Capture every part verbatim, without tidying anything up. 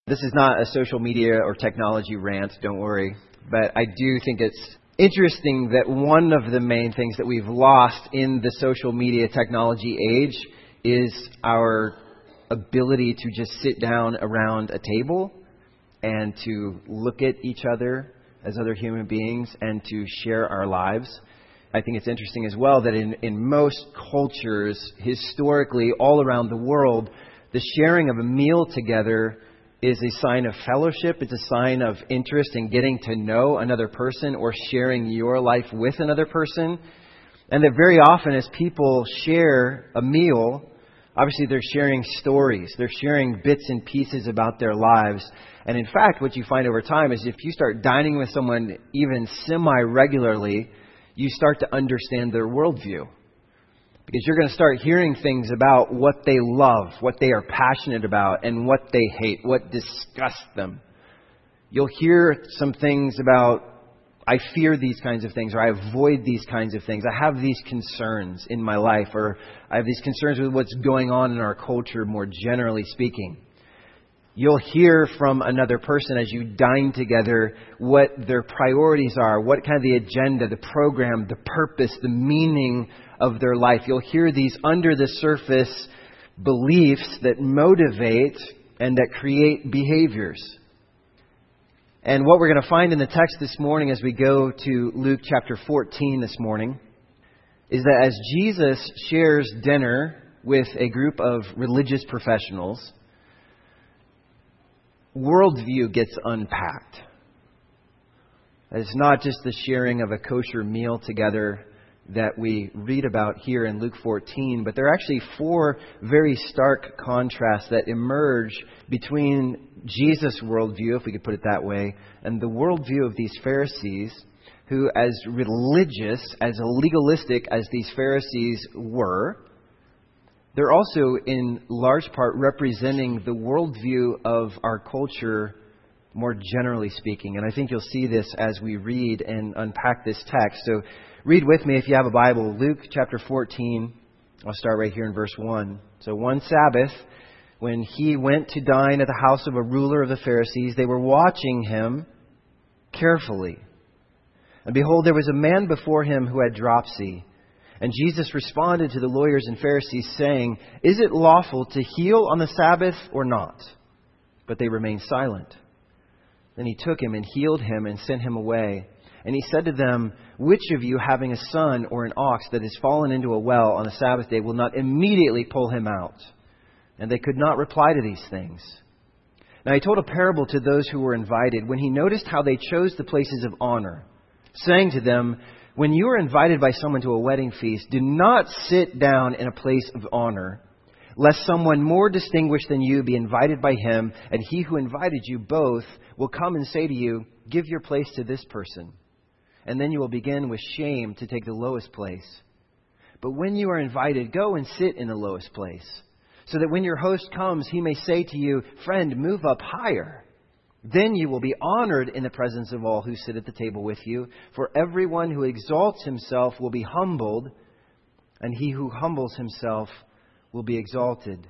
This is not a social media or technology rant, don't worry. But I do think it's interesting that one of the main things that we've lost in the social media technology age is our ability to just sit down around a table and to look at each other as other human beings and to share our lives. I think it's interesting as well that in, in most cultures, historically, all around the world, the sharing of a meal together is a sign of fellowship. It's a sign of interest in getting to know another person or sharing your life with another person. And that very often as people share a meal, obviously they're sharing stories. They're sharing bits and pieces about their lives. And in fact, what you find over time is if you start dining with someone even semi-regularly, you start to understand their worldview. Because you're going to start hearing things about what they love, what they are passionate about, and what they hate, what disgusts them. You'll hear some things about, I fear these kinds of things, or I avoid these kinds of things. I have these concerns in my life, or I have these concerns with what's going on in our culture, more generally speaking. You'll hear from another person as you dine together what their priorities are, what kind of the agenda, the program, the purpose, the meaning of their life. You'll hear these under the surface beliefs that motivate and that create behaviors. And what we're going to find in the text this morning as we go to Luke chapter fourteen this morning is that as Jesus shares dinner with a group of religious professionals, worldview gets unpacked. It's not just the sharing of a kosher meal together that we read about here in Luke fourteen, but there are actually four very stark contrasts that emerge between Jesus' worldview, if we could put it that way, and the worldview of these Pharisees, who, as religious, as legalistic as these Pharisees were, they're also in large part representing the worldview of our culture more generally speaking. And I think you'll see this as we read and unpack this text. So read with me if you have a Bible. Luke chapter fourteen. I'll start right here in verse one. So one Sabbath, when he went to dine at the house of a ruler of the Pharisees, they were watching him carefully. And behold, there was a man before him who had dropsy. And Jesus responded to the lawyers and Pharisees, saying, "Is it lawful to heal on the Sabbath or not?" But they remained silent. Then he took him and healed him and sent him away. And he said to them, "Which of you, having a son or an ox that has fallen into a well on the Sabbath day, will not immediately pull him out?" And they could not reply to these things. Now he told a parable to those who were invited when he noticed how they chose the places of honor, saying to them, "When you are invited by someone to a wedding feast, do not sit down in a place of honor, lest someone more distinguished than you be invited by him, and he who invited you both will come and say to you, 'Give your place to this person.' And then you will begin with shame to take the lowest place. But when you are invited, go and sit in the lowest place, so that when your host comes, he may say to you, 'Friend, move up higher.' Then you will be honored in the presence of all who sit at the table with you. For everyone who exalts himself will be humbled, and he who humbles himself will be exalted."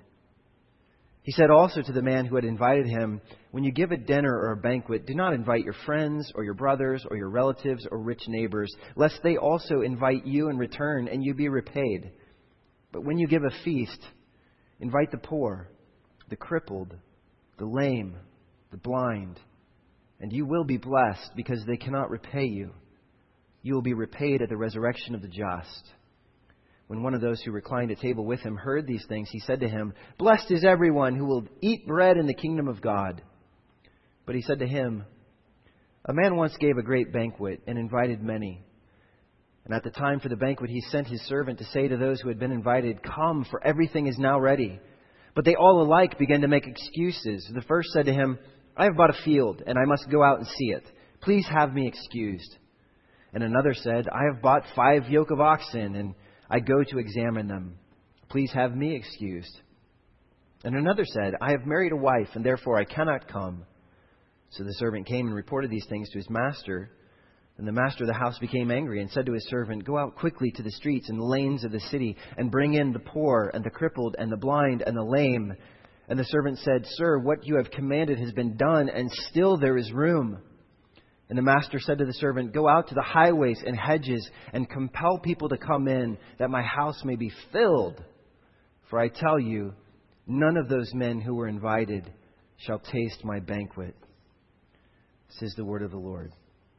He said also to the man who had invited him, "When you give a dinner or a banquet, do not invite your friends or your brothers or your relatives or rich neighbors, lest they also invite you in return and you be repaid. But when you give a feast, invite the poor, the crippled, the lame, the blind, and you will be blessed because they cannot repay you. You will be repaid at the resurrection of the just." When one of those who reclined at table with him heard these things, he said to him, "Blessed is everyone who will eat bread in the kingdom of God." But he said to him, "A man once gave a great banquet and invited many. And at the time for the banquet, he sent his servant to say to those who had been invited, 'Come, for everything is now ready.' But they all alike began to make excuses. The first said to him, 'I have bought a field, and I must go out and see it. Please have me excused.' And another said, 'I have bought five yoke of oxen, and I go to examine them. Please have me excused.' And another said, 'I have married a wife, and therefore I cannot come.' So the servant came and reported these things to his master. And the master of the house became angry and said to his servant, 'Go out quickly to the streets and lanes of the city, and bring in the poor and the crippled and the blind and the lame.' And the servant said, Sir, what you have commanded has been done, and still there is room. And the master said to the servant, Go out to the highways and hedges and compel people to come in, that my house may be filled. For I tell you, none of those men who were invited shall taste my banquet. This is the word of the Lord.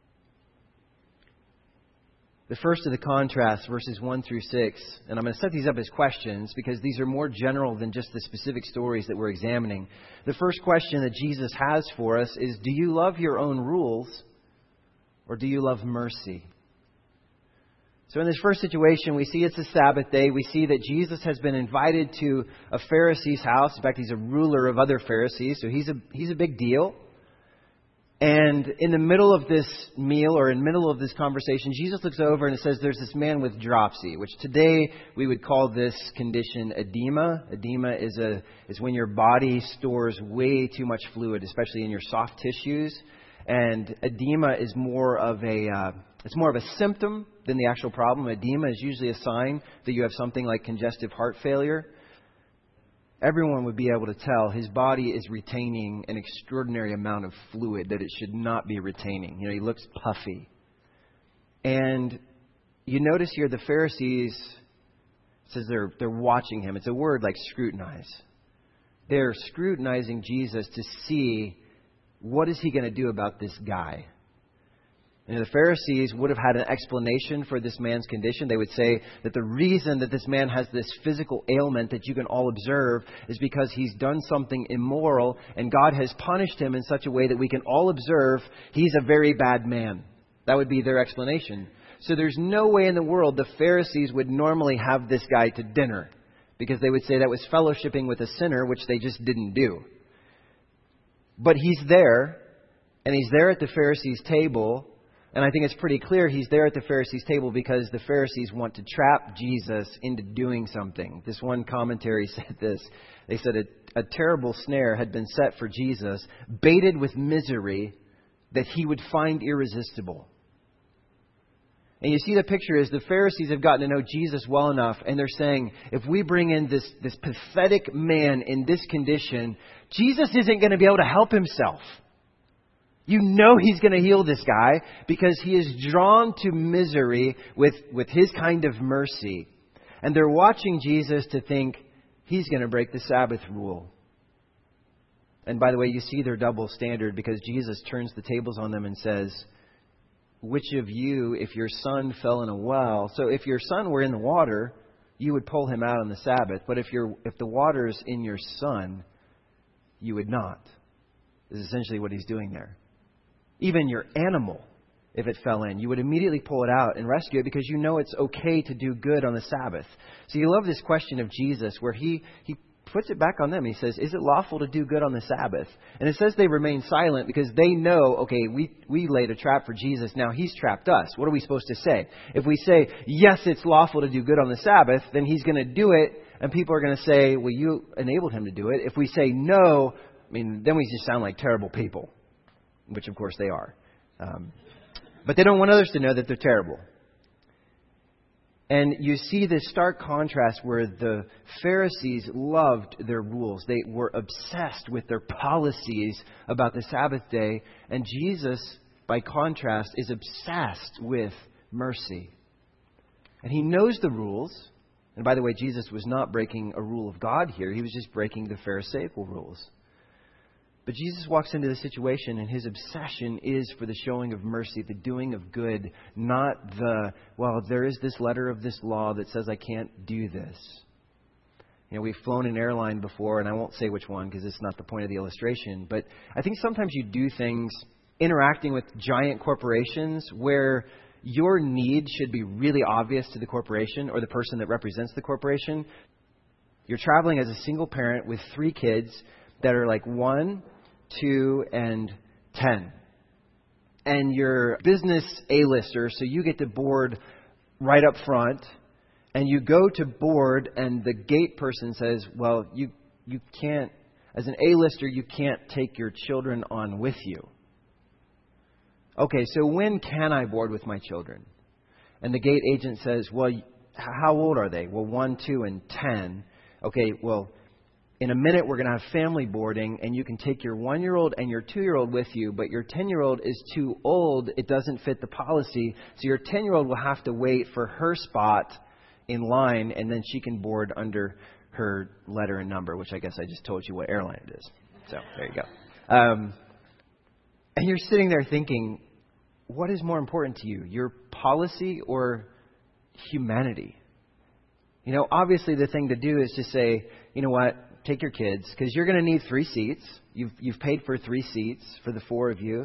The first of the contrasts, verses one through six, and I'm going to set these up as questions because these are more general than just the specific stories that we're examining. The first question that Jesus has for us is, do you love your own rules or do you love mercy? So in this first situation, we see it's a Sabbath day. We see that Jesus has been invited to a Pharisee's house. In fact, he's a ruler of other Pharisees, so he's a, he's a big deal. And in the middle of this meal, or in the middle of this conversation, Jesus looks over and it says there's this man with dropsy, which today we would call this condition edema. Edema is a is when your body stores way too much fluid, especially in your soft tissues. And edema is more of a uh, it's more of a symptom than the actual problem. Edema is usually a sign that you have something like congestive heart failure. Everyone would be able to tell his body is retaining an extraordinary amount of fluid that it should not be retaining. You know, he looks puffy. And you notice here the Pharisees, it says they're they're watching him. It's a word like scrutinize. They're scrutinizing Jesus to see what is he going to do about this guy. And the Pharisees would have had an explanation for this man's condition. They would say that the reason that this man has this physical ailment that you can all observe is because he's done something immoral and God has punished him in such a way that we can all observe he's a very bad man. That would be their explanation. So there's no way in the world the Pharisees would normally have this guy to dinner, because they would say that was fellowshipping with a sinner, which they just didn't do. But he's there, and he's there at the Pharisees' table. And I think it's pretty clear he's there at the Pharisees' table because the Pharisees want to trap Jesus into doing something. This one commentary said this. They said a, a terrible snare had been set for Jesus, baited with misery that he would find irresistible. And you see the picture is the Pharisees have gotten to know Jesus well enough, and they're saying, if we bring in this, this pathetic man in this condition, Jesus isn't going to be able to help himself. You know he's going to heal this guy because he is drawn to misery with, with his kind of mercy. And they're watching Jesus to think he's going to break the Sabbath rule. And by the way, you see their double standard because Jesus turns the tables on them and says, which of you, if your son fell in a well, so if your son were in the water, you would pull him out on the Sabbath. But if you're, if the water's in your son, you would not. This is essentially what he's doing there. Even your animal, if it fell in, you would immediately pull it out and rescue it because you know it's okay to do good on the Sabbath. So you love this question of Jesus where he, he puts it back on them. He says, is it lawful to do good on the Sabbath? And it says they remain silent because they know, okay, we, we laid a trap for Jesus. Now he's trapped us. What are we supposed to say? If we say, yes, it's lawful to do good on the Sabbath, then he's going to do it. And people are going to say, well, you enabled him to do it. If we say no, I mean, then we just sound like terrible people. Which, of course, they are. Um, but they don't want others to know that they're terrible. And you see this stark contrast where the Pharisees loved their rules. They were obsessed with their policies about the Sabbath day. And Jesus, by contrast, is obsessed with mercy. And he knows the rules. And by the way, Jesus was not breaking a rule of God here. He was just breaking the Pharisaical rules. But Jesus walks into the situation and his obsession is for the showing of mercy, the doing of good, not the, well, there is this letter of this law that says I can't do this. You know, we've flown an airline before, and I won't say which one because it's not the point of the illustration, but I think sometimes you do things interacting with giant corporations where your need should be really obvious to the corporation or the person that represents the corporation. You're traveling as a single parent with three kids that are like one, two, and ten. And you're business A-lister, so you get to board right up front. And you go to board, and the gate person says, well, you you can't, as an A-lister, you can't take your children on with you. Okay, so when can I board with my children? And the gate agent says, well, how old are they? Well, one, two, and ten. Okay, well, in a minute we're going to have family boarding, and you can take your one-year-old and your two-year-old with you, but your ten-year-old is too old. It doesn't fit the policy. So your ten-year-old will have to wait for her spot in line, and then she can board under her letter and number, which I guess I just told you what airline it is. So there you go. Um, and you're sitting there thinking, what is more important to you, your policy or humanity? You know, obviously the thing to do is to say, you know what, take your kids, because you're going to need three seats. You've you've paid for three seats for the four of you.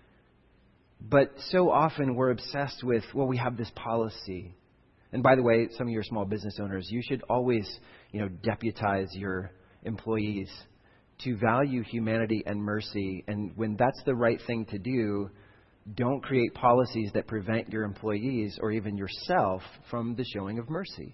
But so often we're obsessed with, well, we have this policy. And by the way, some of your small business owners, you should always, you know, deputize your employees to value humanity and mercy. And when that's the right thing to do, don't create policies that prevent your employees or even yourself from the showing of mercy.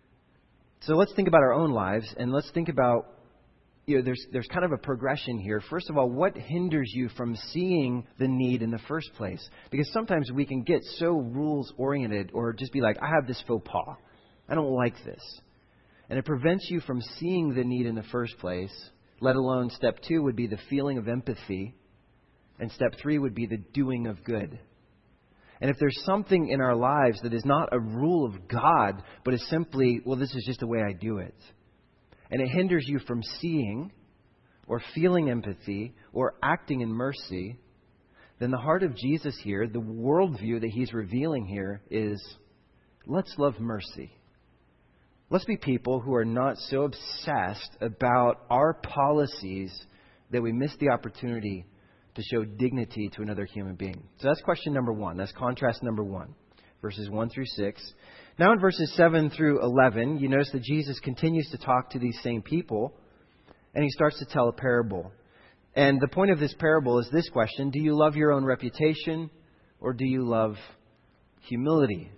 So let's think about our own lives, and let's think about, you know, there's there's kind of a progression here. First of all, what hinders you from seeing the need in the first place? Because sometimes we can get so rules-oriented or just be like, I have this faux pas. I don't like this. And it prevents you from seeing the need in the first place, let alone step two would be the feeling of empathy, and step three would be the doing of good. And if there's something in our lives that is not a rule of God, but is simply, well, this is just the way I do it, and it hinders you from seeing or feeling empathy or acting in mercy, then the heart of Jesus here, the worldview that he's revealing here is, let's love mercy. Let's be people who are not so obsessed about our policies that we miss the opportunity to show dignity to another human being. So that's question number one. That's contrast number one, verses one through six. Now in verses seven through eleven, you notice that Jesus continues to talk to these same people, and he starts to tell a parable. And the point of this parable is this question: do you love your own reputation, or do you love humility?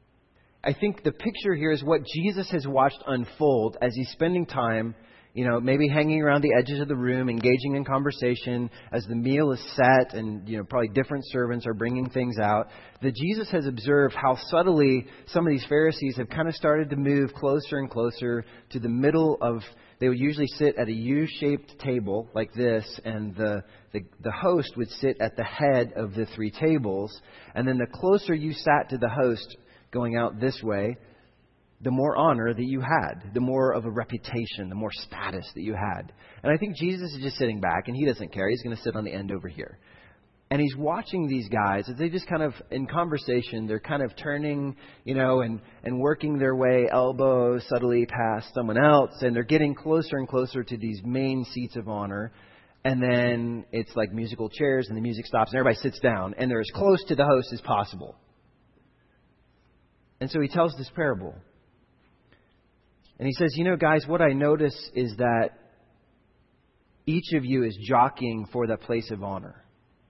I think the picture here is what Jesus has watched unfold as he's spending time, you know, maybe hanging around the edges of the room, engaging in conversation as the meal is set, and, you know, probably different servants are bringing things out. That Jesus has observed how subtly some of these Pharisees have kind of started to move closer and closer to the middle of, they would usually sit at a U-shaped table like this, and the, the, the host would sit at the head of the three tables. And then the closer you sat to the host going out this way, the more honor that you had, the more of a reputation, the more status that you had. And I think Jesus is just sitting back, and he doesn't care. He's going to sit on the end over here. And he's watching these guys as they just kind of, in conversation, they're kind of turning, you know, and, and working their way elbow subtly past someone else. And they're getting closer and closer to these main seats of honor. And then it's like musical chairs, and the music stops, and everybody sits down. And they're as close to the host as possible. And so he tells this parable. And he says, you know, guys, what I notice is that each of you is jockeying for that place of honor.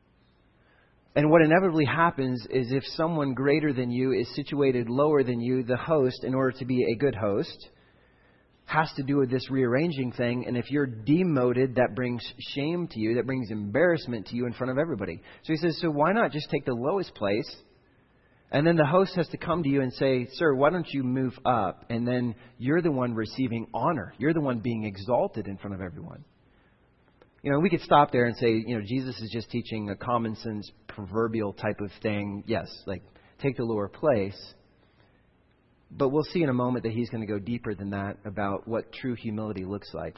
And what inevitably happens is if someone greater than you is situated lower than you, the host, in order to be a good host, has to do with this rearranging thing. And if you're demoted, that brings shame to you, that brings embarrassment to you in front of everybody. So he says, so why not just take the lowest place? And then the host has to come to you and say, sir, why don't you move up? And then you're the one receiving honor. You're the one being exalted in front of everyone. You know, we could stop there and say, you know, Jesus is just teaching a common sense proverbial type of thing. Yes, like take the lower place. But we'll see in a moment that he's going to go deeper than that about what true humility looks like.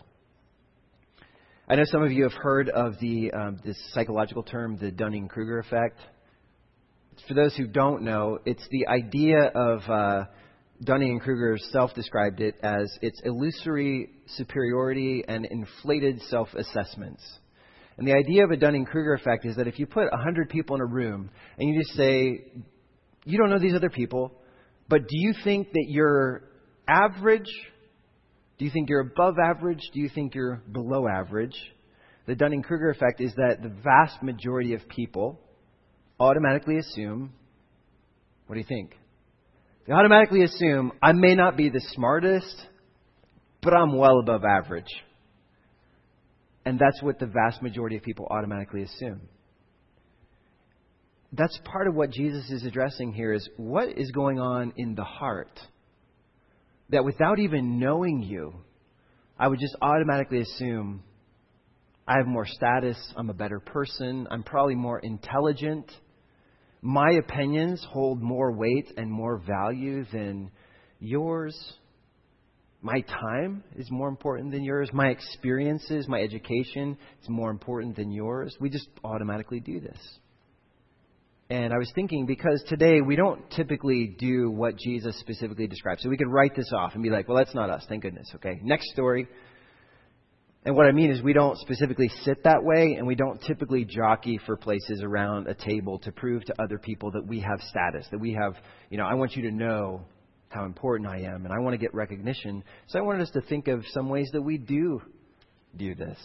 I know some of you have heard of the um, this psychological term, the Dunning-Kruger effect. For those who don't know, it's the idea of uh, Dunning-Kruger self-described it as its illusory superiority and inflated self-assessments. And the idea of a Dunning-Kruger effect is that if you put one hundred people in a room and you just say, you don't know these other people, but do you think that you're average? Do you think you're above average? Do you think you're below average? The Dunning-Kruger effect is that the vast majority of people automatically assume, what do you think? They automatically assume, I may not be the smartest, but I'm well above average. And that's what the vast majority of people automatically assume. That's part of what Jesus is addressing here is what is going on in the heart. That without even knowing you, I would just automatically assume I have more status, I'm a better person, I'm probably more intelligent. My opinions hold more weight and more value than yours. My time is more important than yours. My experiences, my education is more important than yours. We just automatically do this. And I was thinking, because today we don't typically do what Jesus specifically describes. So we could write this off and be like, well, that's not us. Thank goodness. Okay, next story. And what I mean is we don't specifically sit that way, and we don't typically jockey for places around a table to prove to other people that we have status, that we have, you know, I want you to know how important I am, and I want to get recognition. So I wanted us to think of some ways that we do do this.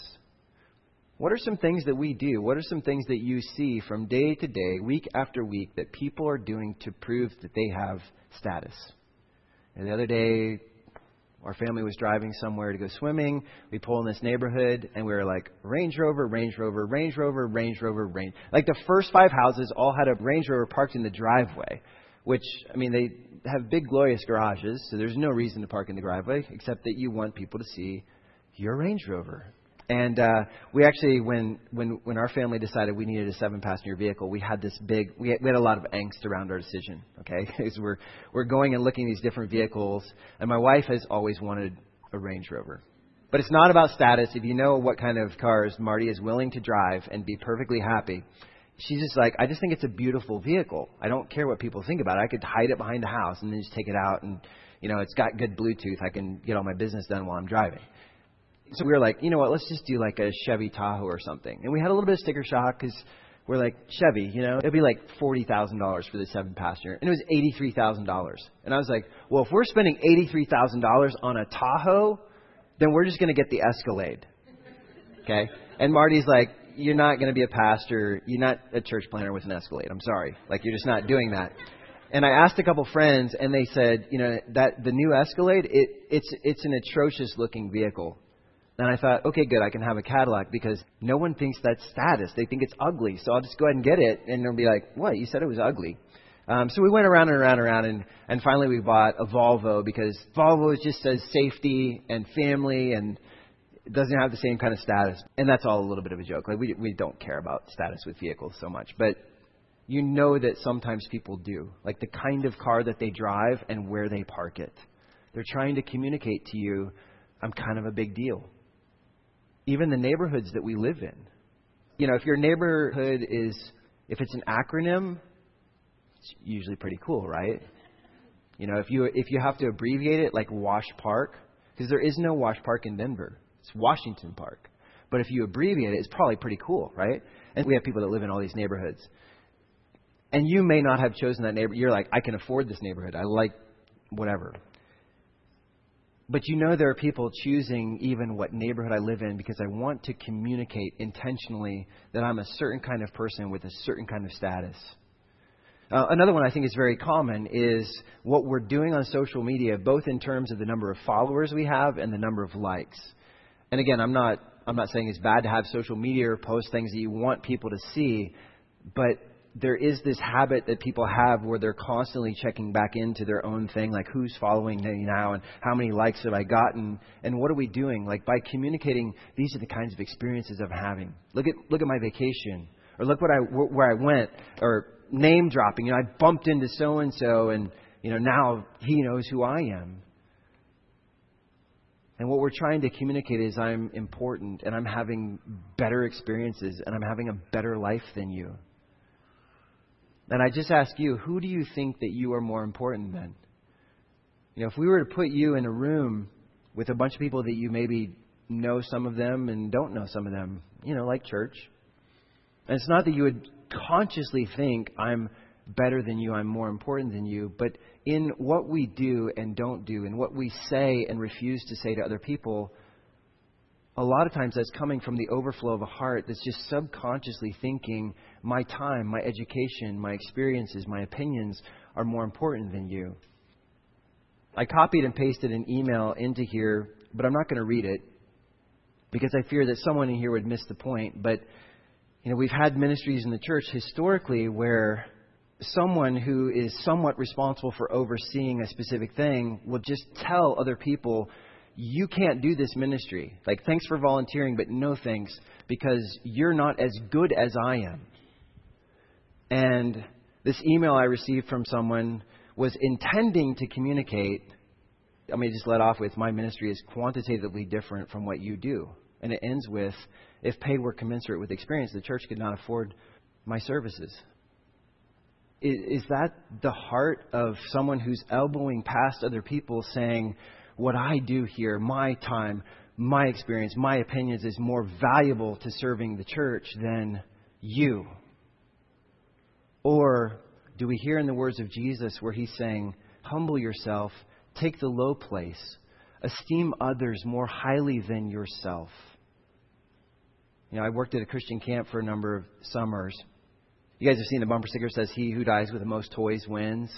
What are some things that we do? What are some things that you see from day to day, week after week, that people are doing to prove that they have status? And the other day, our family was driving somewhere to go swimming. We pull in this neighborhood, and we were like, Range Rover, Range Rover, Range Rover, Range Rover, Range. Like the first five houses all had a Range Rover parked in the driveway, which, I mean, they have big, glorious garages, so there's no reason to park in the driveway, except that you want people to see your Range Rover. And uh, we actually, when, when when our family decided we needed a seven-passenger vehicle, we had this big, we had, we had a lot of angst around our decision, okay? Because we're, we're going and looking at these different vehicles, and my wife has always wanted a Range Rover. But it's not about status. If you know what kind of cars Marty is willing to drive and be perfectly happy, she's just like, I just think it's a beautiful vehicle. I don't care what people think about it. I could hide it behind the house and then just take it out, and, you know, it's got good Bluetooth. I can get all my business done while I'm driving. So we were like, you know what, let's just do like a Chevy Tahoe or something. And we had a little bit of sticker shock because we're like, Chevy, you know, it'd be like forty thousand dollars for the seven passenger. And it was eighty-three thousand dollars. And I was like, well, if we're spending eighty-three thousand dollars on a Tahoe, then we're just going to get the Escalade. Okay? And Marty's like, you're not going to be a pastor. You're not a church planner with an Escalade. I'm sorry. Like, you're just not doing that. And I asked a couple friends, and they said, you know, that the new Escalade, it, it's it's an atrocious looking vehicle. And I thought, okay, good, I can have a Cadillac because no one thinks that's status. They think it's ugly. So I'll just go ahead and get it. And they'll be like, what? You said it was ugly. Um, so we went around and around and around. And, and finally we bought a Volvo because Volvo just says safety and family and it doesn't have the same kind of status. And that's all a little bit of a joke. Like we we don't care about status with vehicles so much. But you know that sometimes people do. Like the kind of car that they drive and where they park it. They're trying to communicate to you, I'm kind of a big deal. Even the neighborhoods that we live in. You know, if your neighborhood is, if it's an acronym, it's usually pretty cool, right? You know, if you if you have to abbreviate it like Wash Park, because there is no Wash Park in Denver. It's Washington Park. But if you abbreviate it, it's probably pretty cool, right? And we have people that live in all these neighborhoods. And you may not have chosen that neighborhood. You're like, I can afford this neighborhood. I like whatever. But you know there are people choosing even what neighborhood I live in because I want to communicate intentionally that I'm a certain kind of person with a certain kind of status. Uh, another one I think is very common is what we're doing on social media, both in terms of the number of followers we have and the number of likes. And again, I'm not I'm not saying it's bad to have social media or post things that you want people to see, but there is this habit that people have where they're constantly checking back into their own thing, like who's following me now and how many likes have I gotten and what are we doing? Like by communicating, these are the kinds of experiences I'm having. Look at look at my vacation, or look what I where I went, or name dropping. You know, I bumped into so and so, and you know now he knows who I am. And what we're trying to communicate is I'm important and I'm having better experiences and I'm having a better life than you. And I just ask you, who do you think that you are more important than? You know, if we were to put you in a room with a bunch of people that you maybe know some of them and don't know some of them, you know, like church. And it's not that you would consciously think I'm better than you, I'm more important than you, but in what we do and don't do, and what we say and refuse to say to other people, a lot of times that's coming from the overflow of a heart that's just subconsciously thinking my time, my education, my experiences, my opinions are more important than you. I copied and pasted an email into here, but I'm not going to read it because I fear that someone in here would miss the point. But, you know, we've had ministries in the church historically where someone who is somewhat responsible for overseeing a specific thing will just tell other people, you can't do this ministry. Like, thanks for volunteering, but no thanks, because you're not as good as I am. And this email I received from someone was intending to communicate, I'm going to just let off with, my ministry is quantitatively different from what you do. And it ends with, if pay were commensurate with experience, the church could not afford my services. Is, is that the heart of someone who's elbowing past other people saying, what I do here, my time, my experience, my opinions is more valuable to serving the church than you? Or do we hear in the words of Jesus where he's saying, humble yourself, take the low place, esteem others more highly than yourself? You know, I worked at a Christian camp for a number of summers. You guys have seen the bumper sticker that says, he who dies with the most toys wins.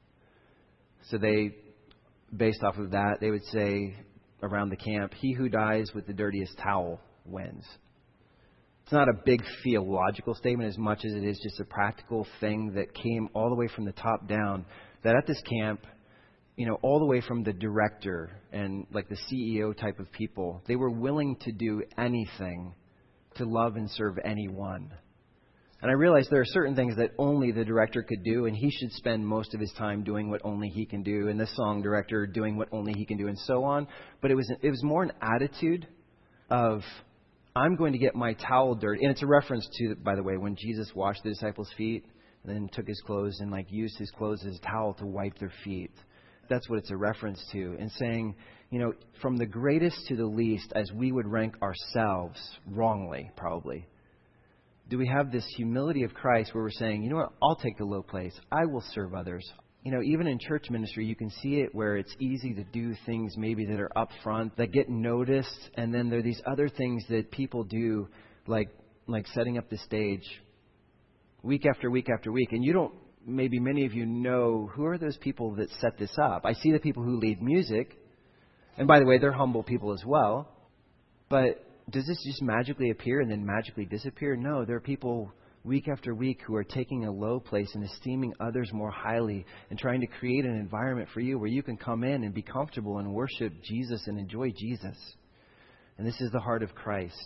So they, based off of that, they would say around the camp, he who dies with the dirtiest towel wins. It's not a big theological statement as much as it is just a practical thing that came all the way from the top down. That at this camp, you know, all the way from the director and like the C E O type of people, they were willing to do anything to love and serve anyone. And I realized there are certain things that only the director could do, and he should spend most of his time doing what only he can do, and the song director doing what only he can do, and so on. But it was it was more an attitude of, I'm going to get my towel dirty. And it's a reference to, by the way, when Jesus washed the disciples' feet and then took his clothes and like used his clothes as a towel to wipe their feet. That's what it's a reference to. And saying, you know, from the greatest to the least, as we would rank ourselves, wrongly probably, do we have this humility of Christ where we're saying, you know what, I'll take the low place. I will serve others. You know, even in church ministry, you can see it where it's easy to do things maybe that are up front, that get noticed. And then there are these other things that people do, like like setting up the stage week after week after week. And you don't, maybe many of you know, who are those people that set this up? I see the people who lead music. And by the way, they're humble people as well. But does this just magically appear and then magically disappear? No, there are people week after week who are taking a low place and esteeming others more highly and trying to create an environment for you where you can come in and be comfortable and worship Jesus and enjoy Jesus. And this is the heart of Christ.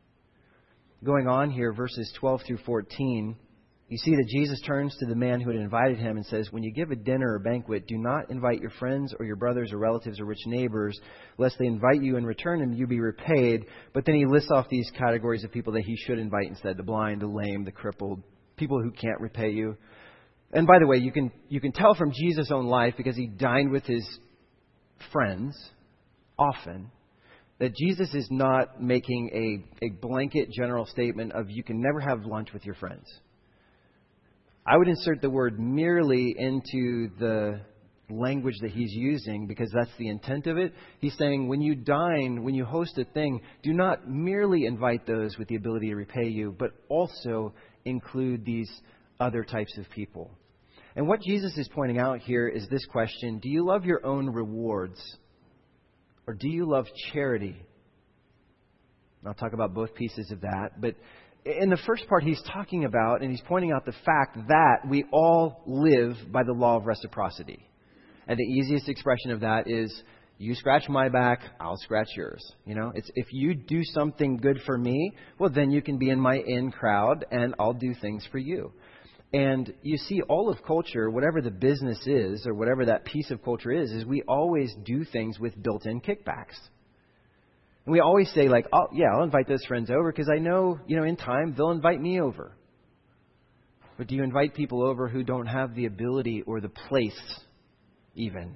Going on here, verses twelve through fourteen, you see that Jesus turns to the man who had invited him and says, when you give a dinner or banquet, do not invite your friends or your brothers or relatives or rich neighbors, lest they invite you in return and you be repaid. But then he lists off these categories of people that he should invite instead: the blind, the lame, the crippled, people who can't repay you. And by the way, you can you can tell from Jesus' own life, because he dined with his friends often, that Jesus is not making a, a blanket general statement of you can never have lunch with your friends. I would insert the word merely into the language that he's using because that's the intent of it. He's saying when you dine, when you host a thing, do not merely invite those with the ability to repay you, but also include these other types of people. And what Jesus is pointing out here is this question: do you love your own rewards, or do you love charity? And I'll talk about both pieces of that, but in the first part, he's talking about, and he's pointing out the fact that we all live by the law of reciprocity. And the easiest expression of that is, you scratch my back, I'll scratch yours. You know, it's if you do something good for me, well, then you can be in my in crowd and I'll do things for you. And you see, all of culture, whatever the business is or whatever that piece of culture is, is we always do things with built-in kickbacks. And we always say, like, oh, yeah, I'll invite those friends over because I know, you know, in time they'll invite me over. But do you invite people over who don't have the ability or the place even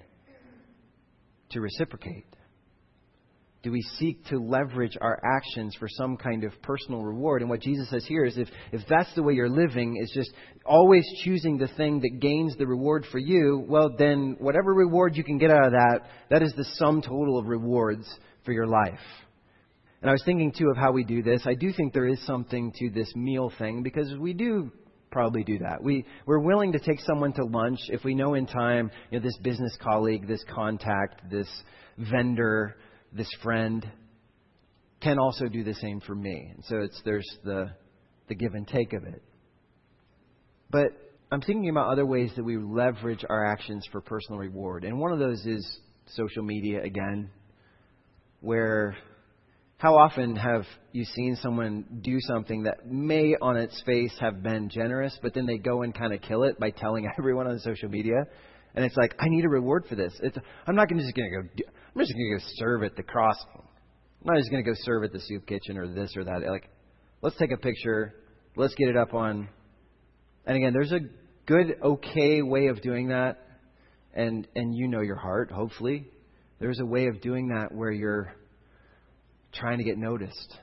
to reciprocate? Do we seek to leverage our actions for some kind of personal reward? And what Jesus says here is if, if that's the way you're living, is just always choosing the thing that gains the reward for you, well, then whatever reward you can get out of that, that is the sum total of rewards for your life. And I was thinking, too, of how we do this. I do think there is something to this meal thing because we do probably do that. We, we're willing to take someone to lunch if we know in time, you know, this business colleague, this contact, this vendor, this friend can also do the same for me. And so it's there's the the give and take of it. But I'm thinking about other ways that we leverage our actions for personal reward. And one of those is social media again. where how often have you seen someone do something that may on its face have been generous, but then they go and kind of kill it by telling everyone on social media? And it's like, I need a reward for this. It's, I'm not gonna just going to go, do, I'm just going to go serve at the crossing. I'm not just going to go serve at the soup kitchen or this or that. Like, let's take a picture. Let's get it up on. And again, there's a good, okay way of doing that. And, and you know your heart, hopefully. There's a way of doing that where you're trying to get noticed.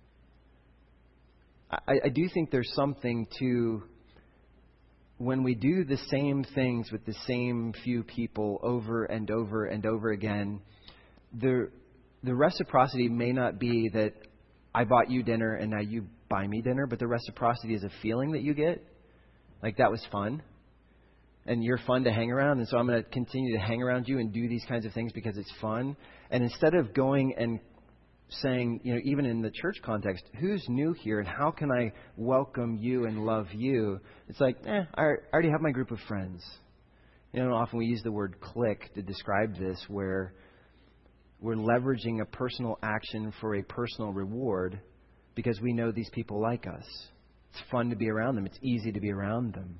I, I do think there's something to when we do the same things with the same few people over and over and over again. The the reciprocity may not be that I bought you dinner and now you buy me dinner, but the reciprocity is a feeling that you get. Like, that was fun. And you're fun to hang around, and so I'm going to continue to hang around you and do these kinds of things because it's fun. And instead of going and saying, you know, even in the church context, who's new here and how can I welcome you and love you? It's like, eh, I already have my group of friends. You know, often we use the word clique to describe this, where we're leveraging a personal action for a personal reward because we know these people like us. It's fun to be around them. It's easy to be around them.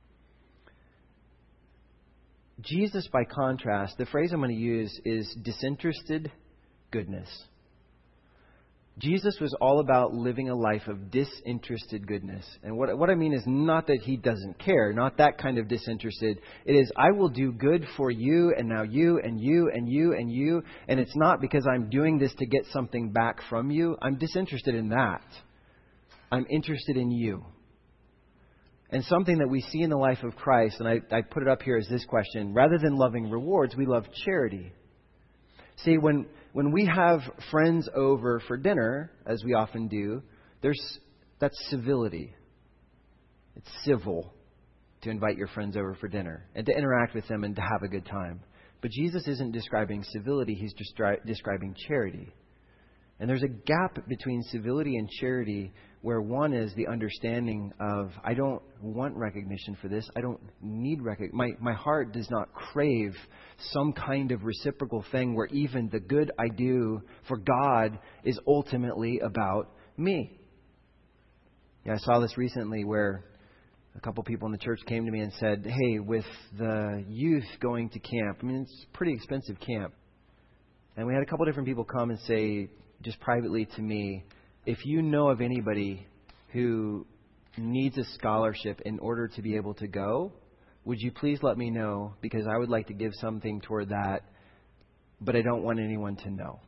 Jesus, by contrast, the phrase I'm going to use is disinterested goodness. Jesus was all about living a life of disinterested goodness. And what, what I mean is not that he doesn't care, not that kind of disinterested. It is, I will do good for you and now you and you and you and you. And it's not because I'm doing this to get something back from you. I'm disinterested in that. I'm interested in you. And something that we see in the life of Christ, and I, I put it up here as this question, rather than loving rewards, we love charity. See, when when we have friends over for dinner, as we often do, there's that's civility. It's civil to invite your friends over for dinner and to interact with them and to have a good time. But Jesus isn't describing civility, he's destri- describing charity. And there's a gap between civility and charity where one is the understanding of, I don't want recognition for this. I don't need recognition. My, my heart does not crave some kind of reciprocal thing where even the good I do for God is ultimately about me. Yeah, I saw this recently where a couple people in the church came to me and said, hey, with the youth going to camp, I mean, it's a pretty expensive camp. And we had a couple different people come and say, just privately to me, if you know of anybody who needs a scholarship in order to be able to go, would you please let me know, because I would like to give something toward that, but I don't want anyone to know.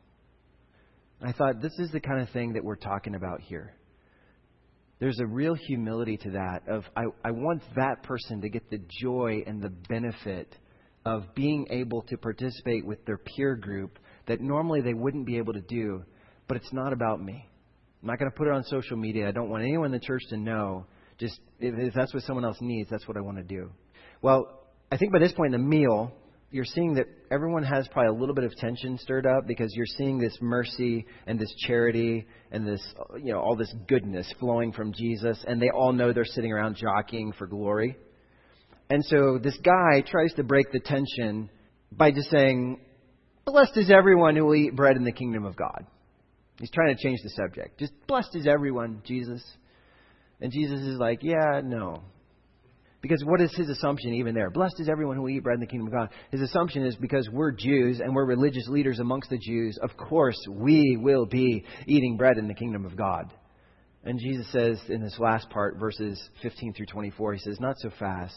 And I thought, this is the kind of thing that we're talking about here. There's a real humility to that of, I, I want that person to get the joy and the benefit of being able to participate with their peer group that normally they wouldn't be able to do. But it's not about me. I'm not going to put it on social media. I don't want anyone in the church to know. Just if, if that's what someone else needs, that's what I want to do. Well, I think by this point in the meal, you're seeing that everyone has probably a little bit of tension stirred up because you're seeing this mercy and this charity and this, you know, all this goodness flowing from Jesus. And they all know they're sitting around jockeying for glory. And so this guy tries to break the tension by just saying, blessed is everyone who will eat bread in the kingdom of God. He's trying to change the subject. Just blessed is everyone, Jesus. And Jesus is like, yeah, no. Because what is his assumption even there? Blessed is everyone who will eat bread in the kingdom of God. His assumption is because we're Jews and we're religious leaders amongst the Jews, of course we will be eating bread in the kingdom of God. And Jesus says in this last part, verses fifteen through twenty-four, he says, not so fast.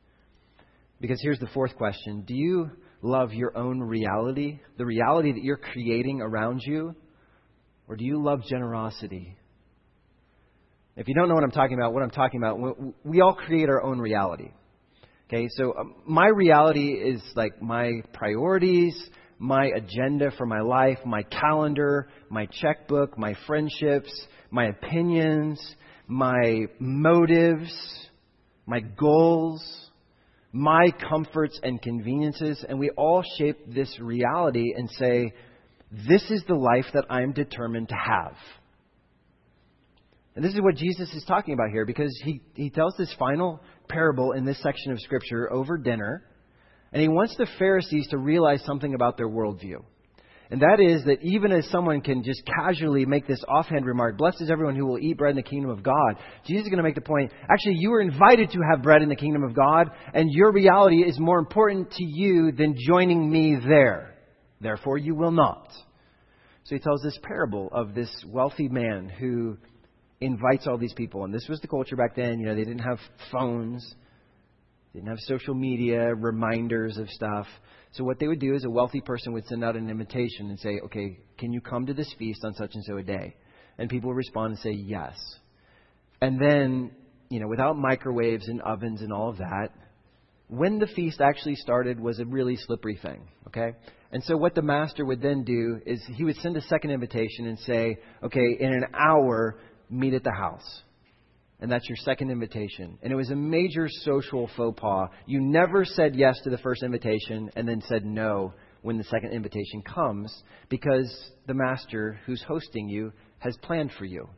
Because here's the fourth question. Do you love your own reality, the reality that you're creating around you? Or do you love generosity? If you don't know what I'm talking about, what I'm talking about, we all create our own reality. Okay, so my reality is like my priorities, my agenda for my life, my calendar, my checkbook, my friendships, my opinions, my motives, my goals, my comforts and conveniences. And we all shape this reality and say, this is the life that I'm determined to have. And this is what Jesus is talking about here, because he, he tells this final parable in this section of Scripture over dinner. And he wants the Pharisees to realize something about their worldview. And that is that even as someone can just casually make this offhand remark, blessed is everyone who will eat bread in the kingdom of God, Jesus is going to make the point, actually, you were invited to have bread in the kingdom of God, and your reality is more important to you than joining me there. Therefore, you will not. So he tells this parable of this wealthy man who invites all these people. And this was the culture back then. You know, they didn't have phones. They didn't have social media, reminders of stuff. So what they would do is a wealthy person would send out an invitation and say, okay, can you come to this feast on such and so a day? And people would respond and say yes. And then, you know, without microwaves and ovens and all of that, when the feast actually started was a really slippery thing, okay? And so what the master would then do is he would send a second invitation and say, okay, in an hour, meet at the house. And that's your second invitation. And it was a major social faux pas. You never said yes to the first invitation and then said no when the second invitation comes, because the master who's hosting you has planned for you.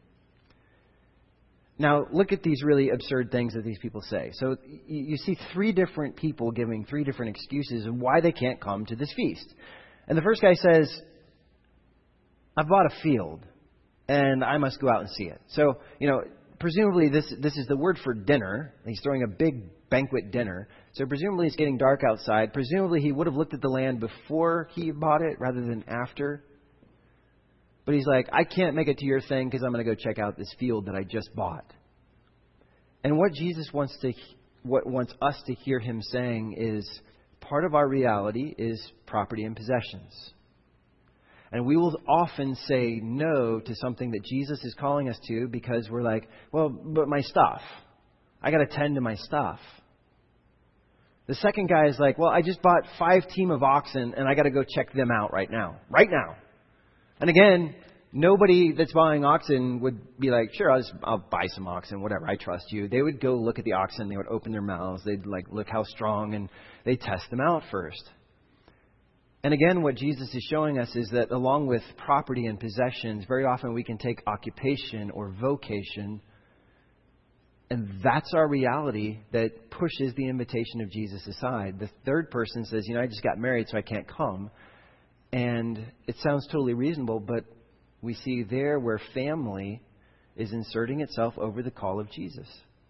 Now, look at these really absurd things that these people say. So you see three different people giving three different excuses of why they can't come to this feast. And the first guy says, I've bought a field and I must go out and see it. So, you know, presumably this this is the word for dinner. He's throwing a big banquet dinner. So presumably it's getting dark outside. Presumably he would have looked at the land before he bought it rather than after. But he's like, I can't make it to your thing because I'm going to go check out this field that I just bought. And what Jesus wants to what wants us to hear him saying is part of our reality is property and possessions. And we will often say no to something that Jesus is calling us to because we're like, well, but my stuff. I got to tend to my stuff. The second guy is like, well, I just bought five team of oxen and I got to go check them out right now. Right now. And again, nobody that's buying oxen would be like, sure, I'll, just, I'll buy some oxen, whatever. I trust you. They would go look at the oxen. They would open their mouths. They'd like look how strong, and they test them out first. And again, what Jesus is showing us is that along with property and possessions, very often we can take occupation or vocation, and that's our reality that pushes the invitation of Jesus aside. The third person says, you know, I just got married, so I can't come. And it sounds totally reasonable, but we see there where family is inserting itself over the call of Jesus.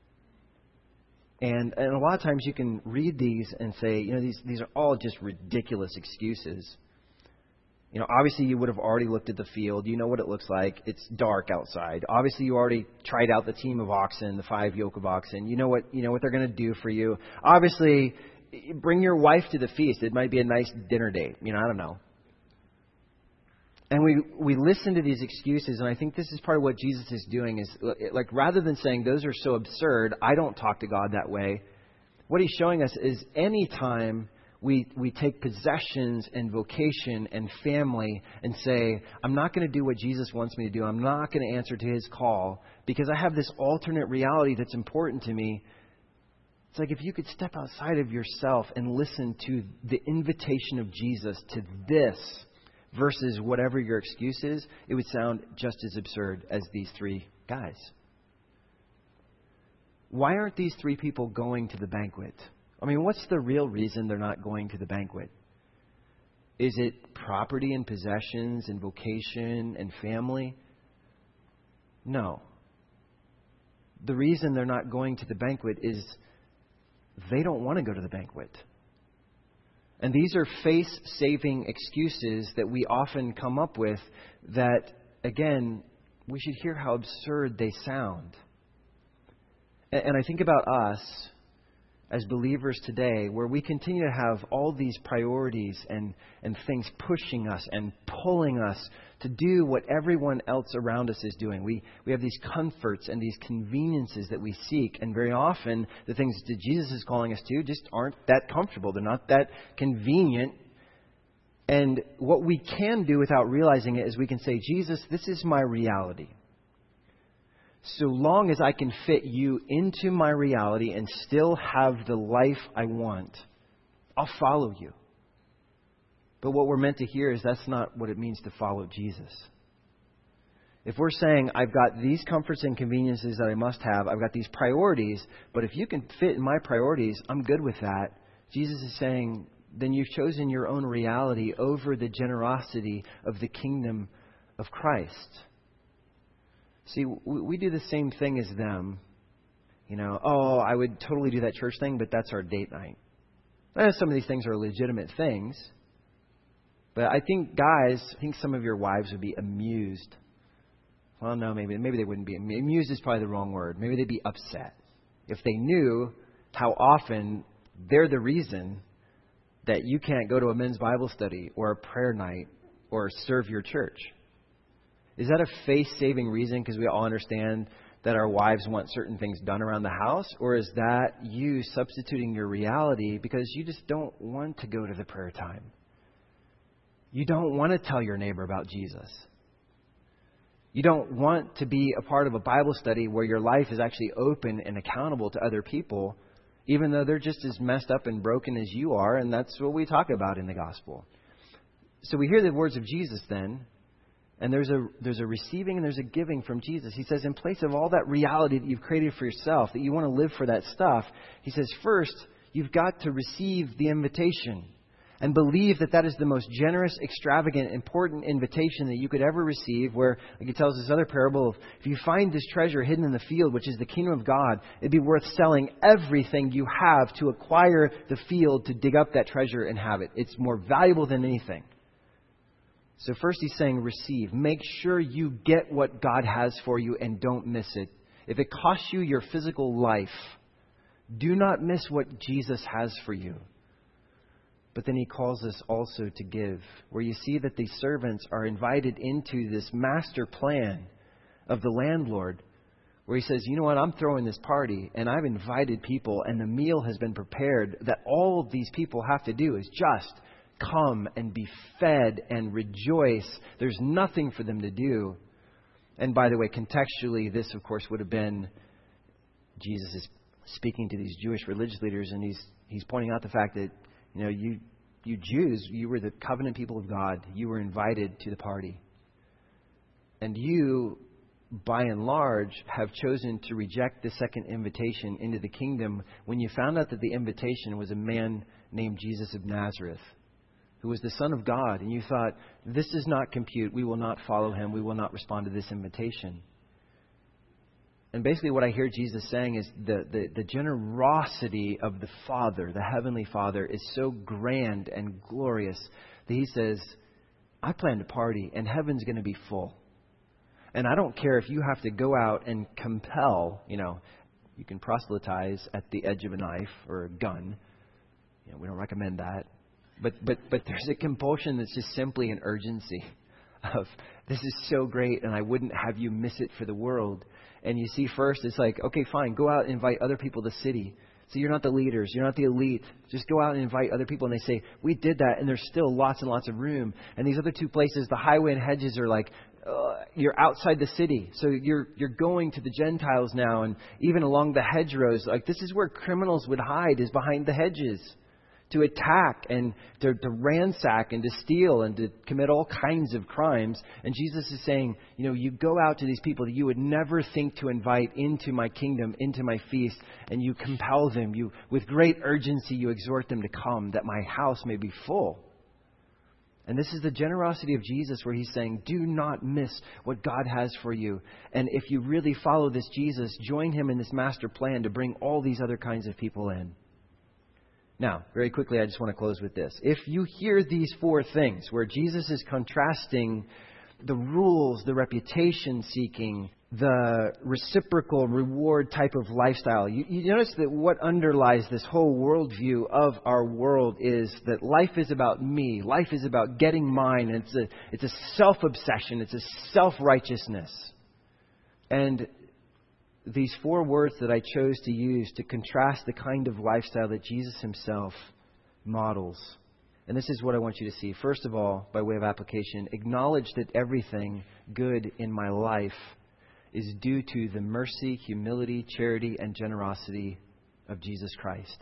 And, and a lot of times you can read these and say, you know, these these are all just ridiculous excuses. You know, obviously you would have already looked at the field. You know what it looks like. It's dark outside. Obviously you already tried out the team of oxen, the five yoke of oxen. You know what you know what they're going to do for you. Obviously, bring your wife to the feast. It might be a nice dinner date. You know, I don't know. And we, we listen to these excuses, and I think this is part of what Jesus is doing is, like, rather than saying, those are so absurd, I don't talk to God that way, what he's showing us is any time we, we take possessions and vocation and family and say, I'm not going to do what Jesus wants me to do, I'm not going to answer to his call, because I have this alternate reality that's important to me. It's like if you could step outside of yourself and listen to the invitation of Jesus to this, versus whatever your excuse is, it would sound just as absurd as these three guys. Why aren't these three people going to the banquet? I mean, what's the real reason they're not going to the banquet? Is it property and possessions and vocation and family? No. The reason they're not going to the banquet is they don't want to go to the banquet. And these are face-saving excuses that we often come up with that, again, we should hear how absurd they sound. And I think about us as believers today, where we continue to have all these priorities and, and things pushing us and pulling us to do what everyone else around us is doing. We we have these comforts and these conveniences that we seek, and very often the things that Jesus is calling us to just aren't that comfortable. They're not that convenient. And what we can do without realizing it is we can say, Jesus, this is my reality. So long as I can fit you into my reality and still have the life I want, I'll follow you. But what we're meant to hear is that's not what it means to follow Jesus. If we're saying, I've got these comforts and conveniences that I must have, I've got these priorities, but if you can fit in my priorities, I'm good with that. Jesus is saying, then you've chosen your own reality over the generosity of the kingdom of Christ. See, we, we do the same thing as them. You know, oh, I would totally do that church thing, but that's our date night. I know some of these things are legitimate things, but I think, guys, I think some of your wives would be amused. Well, no, maybe maybe they wouldn't be. Amused is probably the wrong word. Maybe they'd be upset if they knew how often they're the reason that you can't go to a men's Bible study or a prayer night or serve your church. Is that a faith-saving reason because we all understand that our wives want certain things done around the house? Or is that you substituting your reality because you just don't want to go to the prayer time? You don't want to tell your neighbor about Jesus. You don't want to be a part of a Bible study where your life is actually open and accountable to other people, even though they're just as messed up and broken as you are, and that's what we talk about in the gospel. So we hear the words of Jesus then, and there's a there's a receiving and there's a giving from Jesus. He says, in place of all that reality that you've created for yourself, that you want to live for that stuff, he says, first, you've got to receive the invitation and believe that that is the most generous, extravagant, important invitation that you could ever receive, where, like he tells this other parable of, if you find this treasure hidden in the field, which is the kingdom of God, it'd be worth selling everything you have to acquire the field to dig up that treasure and have it. It's more valuable than anything. So first he's saying receive. Make sure you get what God has for you and don't miss it. If it costs you your physical life, do not miss what Jesus has for you. But then he calls us also to give, where you see that these servants are invited into this master plan of the landlord, where he says, you know what, I'm throwing this party and I've invited people and the meal has been prepared that all of these people have to do is just come and be fed and rejoice. There's nothing for them to do. And by the way, contextually, this, of course, would have been Jesus is speaking to these Jewish religious leaders, and he's he's pointing out the fact that, you know, you you Jews, you were the covenant people of God. You were invited to the party. And you, by and large, have chosen to reject the second invitation into the kingdom when you found out that the invitation was a man named Jesus of Nazareth, who was the Son of God. And you thought, this does not compute. We will not follow him. We will not respond to this invitation. And basically what I hear Jesus saying is the, the, the generosity of the Father, the Heavenly Father, is so grand and glorious that he says, I plan to party and heaven's going to be full. And I don't care if you have to go out and compel, you know, you can proselytize at the edge of a knife or a gun. You know, we don't recommend that. But but but there's a compulsion that's just simply an urgency of, this is so great and I wouldn't have you miss it for the world. And you see, first, it's like, okay, fine, go out and invite other people to the city. So you're not the leaders, you're not the elite. Just go out and invite other people. And they say, we did that, and there's still lots and lots of room. And these other two places, the highway and hedges, are like, uh, you're outside the city. So you're you're going to the Gentiles now. And even along the hedgerows, like, this is where criminals would hide, is behind the hedges, to attack and to, to ransack and to steal and to commit all kinds of crimes. And Jesus is saying, you know, you go out to these people that you would never think to invite into my kingdom, into my feast, and you compel them. You, with great urgency, you exhort them to come, that my house may be full. And this is the generosity of Jesus, where he's saying, do not miss what God has for you. And if you really follow this Jesus, join him in this master plan to bring all these other kinds of people in. Now, very quickly, I just want to close with this. If you hear these four things, where Jesus is contrasting the rules, the reputation-seeking, the reciprocal reward type of lifestyle, you, you notice that what underlies this whole worldview of our world is that life is about me. Life is about getting mine. It's a, it's a self-obsession. It's a self-righteousness. And these four words that I chose to use to contrast the kind of lifestyle that Jesus himself models. And this is what I want you to see. First of all, by way of application, acknowledge that everything good in my life is due to the mercy, humility, charity, and generosity of Jesus Christ.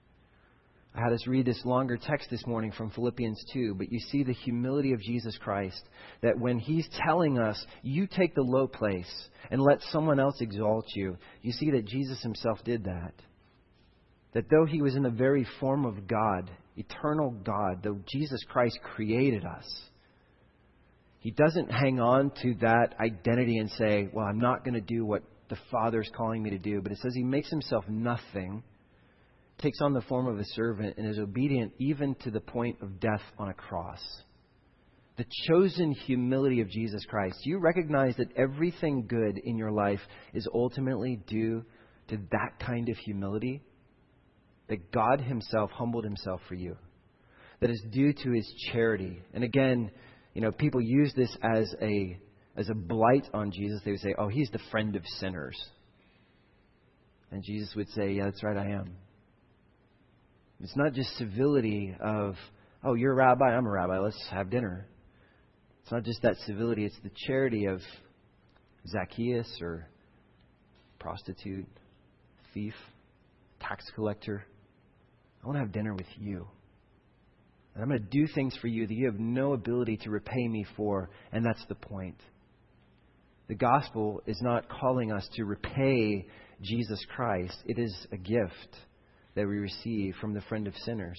I had us read this longer text this morning from Philippians two, but you see the humility of Jesus Christ, that when he's telling us, you take the low place and let someone else exalt you, you see that Jesus himself did that. That though he was in the very form of God, eternal God, though Jesus Christ created us, He doesn't hang on to that identity and say, well, I'm not going to do what the Father's calling me to do. But it says He makes Himself nothing, takes on the form of a servant, and is obedient even to the point of death on a cross. The chosen humility of Jesus Christ. Do you recognize that everything good in your life is ultimately due to that kind of humility? That God Himself humbled Himself for you. That is due to His charity. And again, you know, people use this as a as a blight on Jesus. They would say, oh, He's the friend of sinners. And Jesus would say, yeah, that's right, I am. It's not just civility of, oh, you're a rabbi, I'm a rabbi, let's have dinner. It's not just that civility, it's the charity of Zacchaeus or prostitute, thief, tax collector. I want to have dinner with you. And I'm going to do things for you that you have no ability to repay me for. And that's the point. The gospel is not calling us to repay Jesus Christ. It is a gift that we receive from the friend of sinners.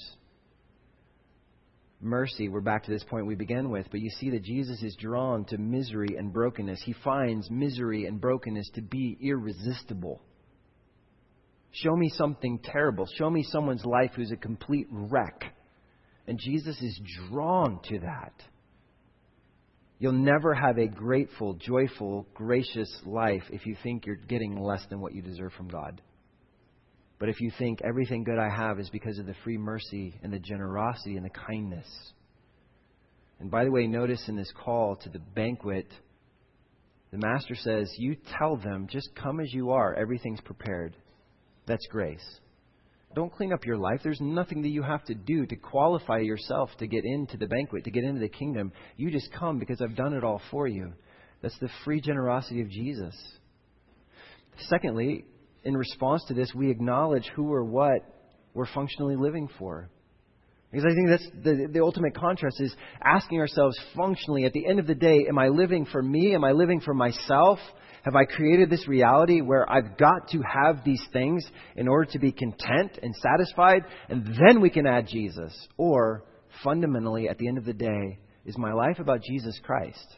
Mercy, we're back to this point we began with, but you see that Jesus is drawn to misery and brokenness. He finds misery and brokenness to be irresistible. Show me something terrible. Show me someone's life who's a complete wreck. And Jesus is drawn to that. You'll never have a grateful, joyful, gracious life if you think you're getting less than what you deserve from God. But if you think everything good I have is because of the free mercy and the generosity and the kindness. And by the way, notice in this call to the banquet, the Master says, you tell them, just come as you are. Everything's prepared. That's grace. Don't clean up your life. There's nothing that you have to do to qualify yourself to get into the banquet, to get into the kingdom. You just come because I've done it all for you. That's the free generosity of Jesus. Secondly, in response to this, we acknowledge who or what we're functionally living for. Because I think that's the, the ultimate contrast is asking ourselves functionally, at the end of the day, am I living for me? Am I living for myself? Have I created this reality where I've got to have these things in order to be content and satisfied? And then we can add Jesus. Or fundamentally, at the end of the day, is my life about Jesus Christ?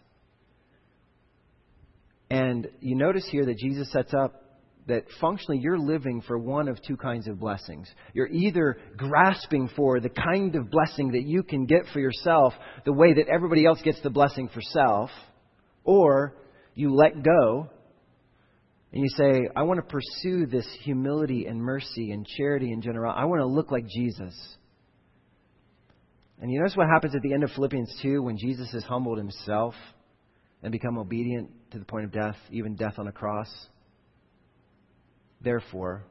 And you notice here that Jesus sets up that functionally you're living for one of two kinds of blessings. You're either grasping for the kind of blessing that you can get for yourself the way that everybody else gets the blessing for self, or you let go and you say, I want to pursue this humility and mercy and charity and generosity. I want to look like Jesus. And you notice what happens at the end of Philippians two when Jesus has humbled Himself and become obedient to the point of death, even death on a cross. Therefore,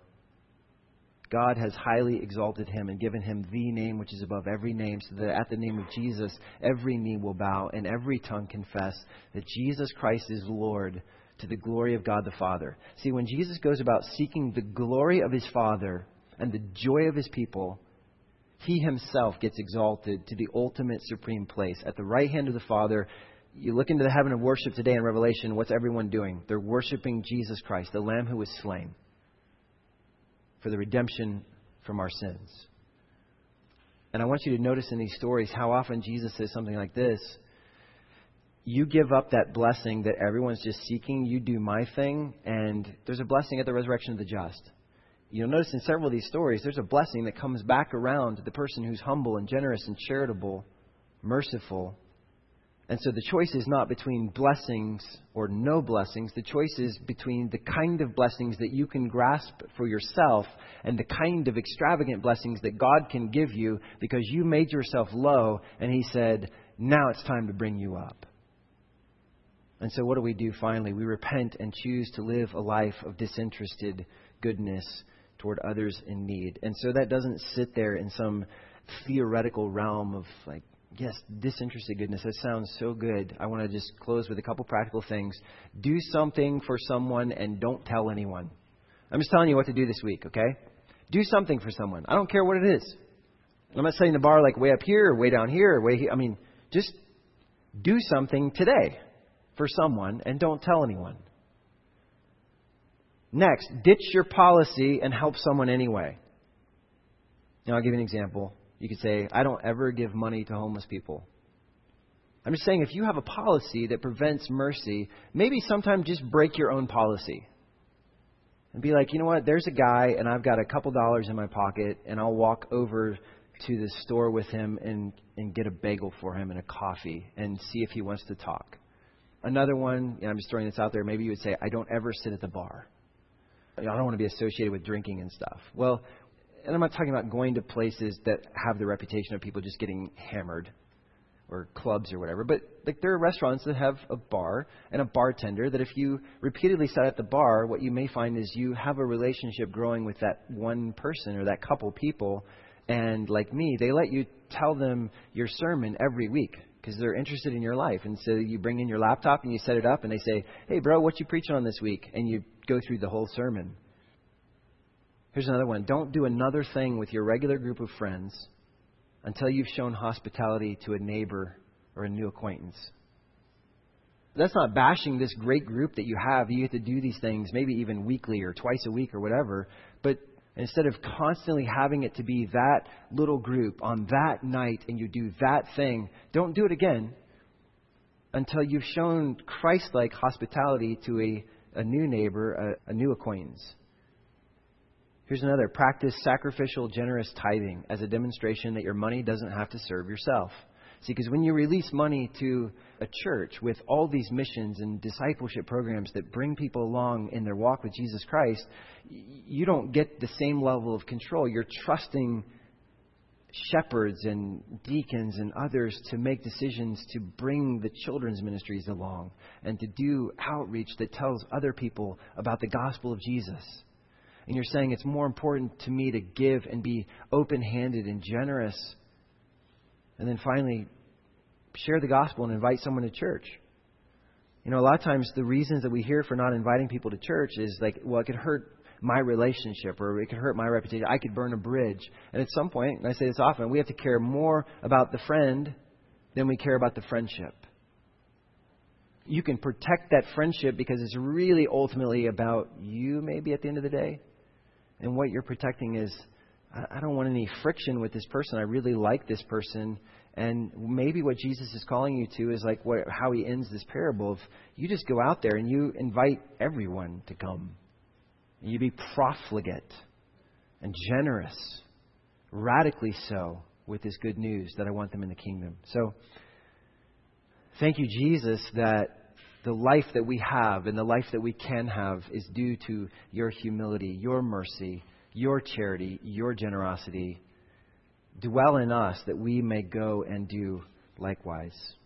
God has highly exalted Him and given Him the name which is above every name, so that at the name of Jesus, every knee will bow and every tongue confess that Jesus Christ is Lord, to the glory of God the Father. See, when Jesus goes about seeking the glory of His Father and the joy of His people, He Himself gets exalted to the ultimate supreme place. At the right hand of the Father, you look into the heaven of worship today in Revelation, what's everyone doing? They're worshiping Jesus Christ, the Lamb who was slain for the redemption from our sins. And I want you to notice in these stories how often Jesus says something like this. You give up that blessing that everyone's just seeking. You do my thing. And there's a blessing at the resurrection of the just. You'll notice in several of these stories, there's a blessing that comes back around to the person who's humble and generous and charitable, merciful. And so the choice is not between blessings or no blessings. The choice is between the kind of blessings that you can grasp for yourself and the kind of extravagant blessings that God can give you because you made yourself low and He said, now it's time to bring you up. And so what do we do finally? We repent and choose to live a life of disinterested goodness toward others in need. And so that doesn't sit there in some theoretical realm of like, yes, disinterested goodness. That sounds so good. I want to just close with a couple practical things. Do something for someone and don't tell anyone. I'm just telling you what to do this week, okay? Do something for someone. I don't care what it is. I'm not setting the bar like way up here or way down here or way here. I mean, just do something today for someone and don't tell anyone. Next, ditch your policy and help someone anyway. Now, I'll give you an example. You could say, I don't ever give money to homeless people. I'm just saying, if you have a policy that prevents mercy, maybe sometime just break your own policy. And be like, you know what, there's a guy and I've got a couple dollars in my pocket and I'll walk over to the store with him and, and get a bagel for him and a coffee and see if he wants to talk. Another one, and I'm just throwing this out there, maybe you would say, I don't ever sit at the bar. I don't want to be associated with drinking and stuff. Well, and I'm not talking about going to places that have the reputation of people just getting hammered or clubs or whatever. But like there are restaurants that have a bar and a bartender that if you repeatedly sit at the bar, what you may find is you have a relationship growing with that one person or that couple people. And like me, they let you tell them your sermon every week because they're interested in your life. And so you bring in your laptop and you set it up and they say, hey, bro, what you preaching on this week? And you go through the whole sermon. Here's another one. Don't do another thing with your regular group of friends until you've shown hospitality to a neighbor or a new acquaintance. That's not bashing this great group that you have. You get to do these things maybe even weekly or twice a week or whatever. But instead of constantly having it to be that little group on that night and you do that thing, don't do it again until you've shown Christ-like hospitality to a, a new neighbor, a, a new acquaintance. Here's another. Practice sacrificial, generous tithing as a demonstration that your money doesn't have to serve yourself. See, because when you release money to a church with all these missions and discipleship programs that bring people along in their walk with Jesus Christ, you don't get the same level of control. You're trusting shepherds and deacons and others to make decisions to bring the children's ministries along and to do outreach that tells other people about the gospel of Jesus. And you're saying it's more important to me to give and be open-handed and generous. And then finally, share the gospel and invite someone to church. You know, a lot of times the reasons that we hear for not inviting people to church is like, well, it could hurt my relationship or it could hurt my reputation. I could burn a bridge. And at some point, and I say this often, we have to care more about the friend than we care about the friendship. You can protect that friendship because it's really ultimately about you maybe at the end of the day. And what you're protecting is, I don't want any friction with this person. I really like this person. And maybe what Jesus is calling you to is like what, how he ends this parable of you just go out there and you invite everyone to come. And you be profligate and generous, radically so, with this good news that I want them in the kingdom. So thank you, Jesus, that the life that we have and the life that we can have is due to your humility, your mercy, your charity, your generosity. Dwell in us that we may go and do likewise.